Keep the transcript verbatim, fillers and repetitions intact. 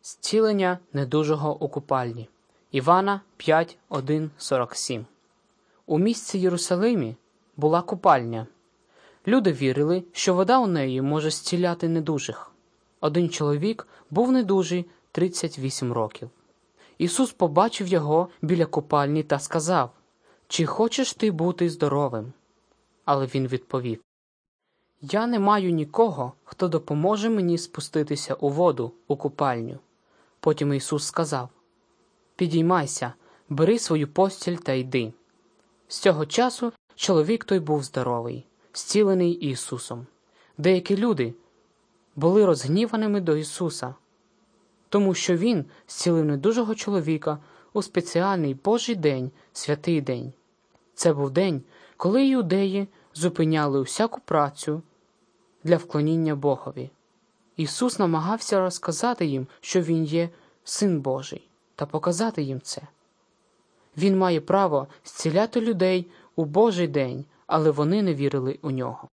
Зцілення недужого у купальні. Івана п'ять, один, сорок сім. У місті Єрусалимі була купальня. Люди вірили, що вода у неї може зціляти недужих. Один чоловік був недужий тридцять вісім років. Ісус побачив його біля купальні та сказав: «Чи хочеш ти бути здоровим?» Але він відповів: «Я не маю нікого, хто допоможе мені спуститися у воду, у купальню». Потім Ісус сказав: «Підіймайся, бери свою постіль та йди». З цього часу чоловік той був здоровий, зцілений Ісусом. Деякі люди були розгніваними до Ісуса, тому що Він зцілив недужого чоловіка у спеціальний Божий день, святий день. Це був день, коли юдеї зупиняли усяку працю для вклоніння Богові. Ісус намагався розказати їм, що Він є Син Божий, та показати їм це. Він має право зціляти людей у Божий день, але вони не вірили у Нього.